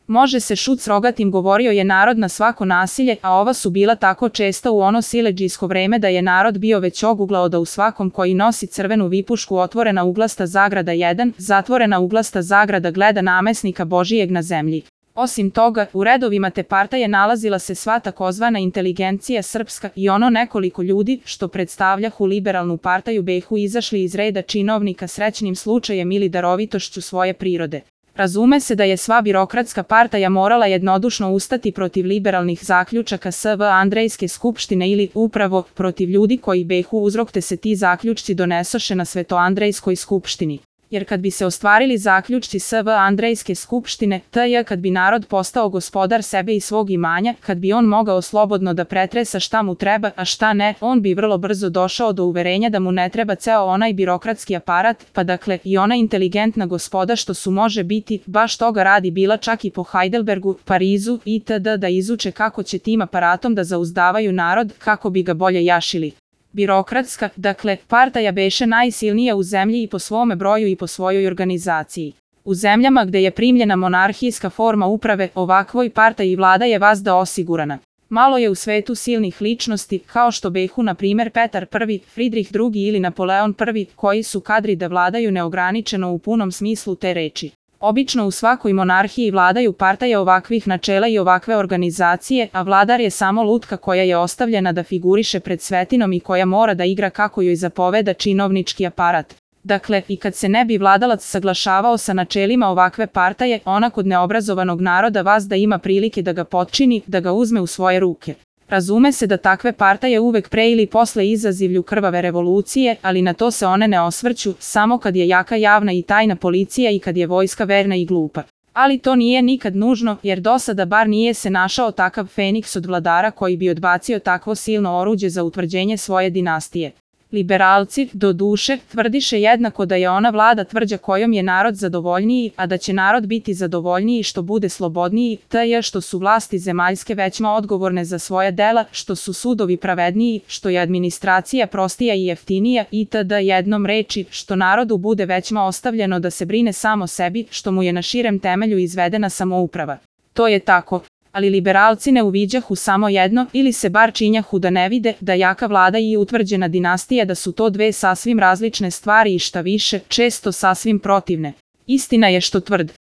Može se šut s rogatim, govorio je narod na svako nasilje, a ova su bila tako česta u ono siledžijsko vreme da je narod bio već oguglao da u svakom koji nosi crvenu vipušku otvorena uglasta zagrada 1, zatvorena uglasta zagrada gleda namesnika Božijeg na zemlji. Osim toga, u redovima te partaje nalazila se sva takozvana inteligencija srpska i ono nekoliko ljudi što predstavljahu liberalnu partaju behu izašli iz reda činovnika srećnim slučajem ili darovitošću svoje prirode. Razume se da je sva birokratska partaja morala jednodušno ustati protiv liberalnih zaključaka SV Andrejske skupštine ili upravo protiv ljudi koji behu uzrok te se ti zaključci donesoše na Svetoandrejskoj skupštini. Jer kad bi se ostvarili zaključci SV Andrejske skupštine, kad bi narod postao gospodar sebe i svog imanja, kad bi on mogao slobodno da pretresa šta mu treba, a šta ne, on bi vrlo brzo došao do uverenja da mu ne treba ceo onaj birokratski aparat, pa dakle i ona inteligentna gospoda što su može biti, baš toga radi bila čak i po Heidelbergu, Parizu itd. Da izuče kako će tim aparatom da zauzdavaju narod, kako bi ga bolje jašili. Birokratska, dakle, partaja beše najsilnija u zemlji i po svome broju i po svojoj organizaciji. U zemljama gde je primljena monarhijska forma uprave, ovakvoj partaji vlada je vazda osigurana. Malo je u svetu silnih ličnosti, kao što behu na primer Petar I, Fridrih II ili Napoleon I, koji su kadri da vladaju neograničeno u punom smislu te reči. Obično u svakoj monarhiji vladaju partaje ovakvih načela i ovakve organizacije, a vladar je samo lutka koja je ostavljena da figuriše pred svetinom i koja mora da igra kako joj zapoveda činovnički aparat. Dakle, i kad se ne bi vladalac saglašavao sa načelima ovakve partaje, ona kod neobrazovanog naroda vazda ima prilike da ga potčini, da ga uzme u svoje ruke. Razume se da takve partaje uvek pre ili posle izazivlju krvave revolucije, ali na to se one ne osvrću, samo kad je jaka javna i tajna policija i kad je vojska verna i glupa. Ali to nije nikad nužno, jer do sada bar nije se našao takav feniks od vladara koji bi odbacio takvo silno oruđe za utvrđenje svoje dinastije. Liberalci, do duše, tvrdiše jednako da je ona vlada tvrđa kojom je narod zadovoljniji, a da će narod biti zadovoljniji što bude slobodniji, što su vlasti zemaljske većma odgovorne za svoja dela, što su sudovi pravedniji, što je administracija prostija i jeftinija itd. Jednom reči, što narodu bude većma ostavljeno da se brine samo sebi, što mu je na širem temelju izvedena samouprava. To je tako. Ali liberalci ne uviđahu samo jedno, ili se bar činjahu da ne vide, da jaka vlada i utvrđena dinastija da su to dve sasvim različne stvari i šta više, često sasvim protivne. Istina je što tvrd.